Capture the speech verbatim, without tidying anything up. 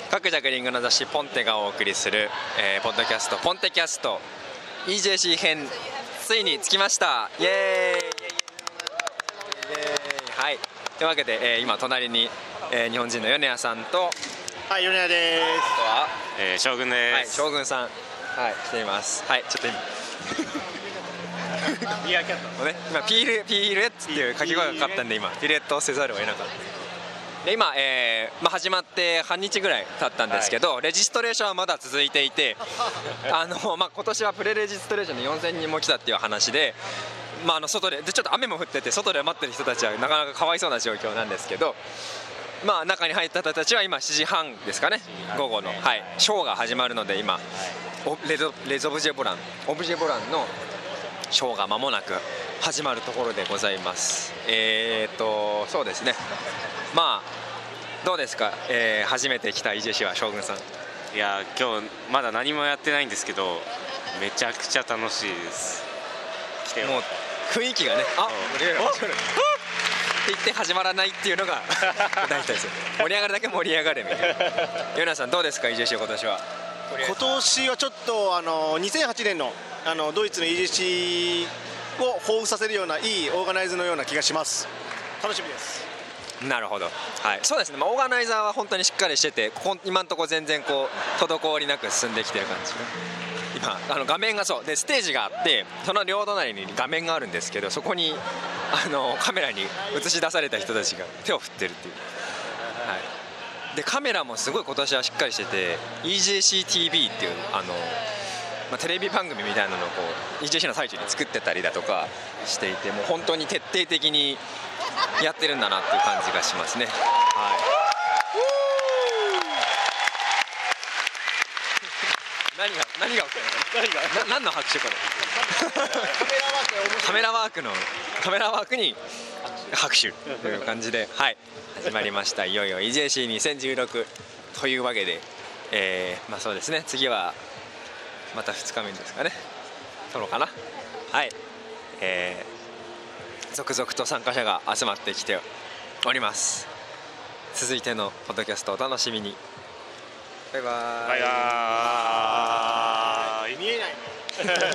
各ジャグリングの雑誌ポンテがお送りする、えー、ポッドキャストポンテキャスト イージェーシー 編ついに着きました。イエーイ、イエーイ、はい、というわけで、えー、今隣に、えー、日本人の米谷さんと、 はい、米谷です。 あとは、 えー、将軍です、 はい、将軍さん、はい、来ています。はい、ちょっと今ミーアキャット、 ね、今ピールピールエッツっていう掛け声がかかったんで、今ピルエットをせざるを得なかった。で今、えーまあ、始まって半日ぐらい経ったんですけど、はい、レジストレーションはまだ続いていてあの、まあ、今年はプレレジストレーションでよんせんにんも来たっていう話で、まあ、あの外ででちょっと雨も降ってて外で待ってる人たちはなかなかかわいそうな状況なんですけど、まあ、中に入った人たちは今しちじはんですかね、午後の、はい、ショーが始まるので今レゾレゾブジェボランオブジェボランのショーが間もなく始まるところでございます。えーとそうですね、まあどうですか、えー、初めて来た イージェーシー は将軍さん。 いや今日まだ何もやってないんですけどめちゃくちゃ楽しいです。来てよ、 もう雰囲気がね、あ盛り上がるって言って始まらないっていうのが大体ですよ。盛り上がるだけ盛り上がるみたいな。ヨナさんどうですか イージェーシー 今年は。 今年はちょっとあのにせんはちねん の, あのドイツの イージェーシー を彷彿させるようないいオーガナイズのような気がします。楽しみです。 なるほど、はい、そうですね、まあ、オーガナイザーは本当にしっかりしてて、ここ今のところ全然こう滞りなく進んできてる感じ。今あの画面がそうでステージがあって、その両隣に画面があるんですけど、そこにあのカメラに映し出された人たちが手を振ってるっていう、はい、でカメラもすごい今年はしっかりしてて イージェーシーティーブイ っていうあの、まあ、テレビ番組みたいなのをこう イージェーシー の最中に作ってたりだとかしていて、もう本当に徹底的にやってるんだなっていう感じがしますね。はい。何が何が起きたのかな。何がな何の拍手これ。カメラワークのカメラワークに拍手という感じで、はい、始まりました。いよいよ イージェーシーにせんじゅうろく というわけで、えー、まあそうですね。次はまたふつかめですかね。撮ろうかな。はい。えー続々と参加者が集まってきております。続いてのポッドキャストをお楽しみに。バイバーイ。 バイバーイ。見えない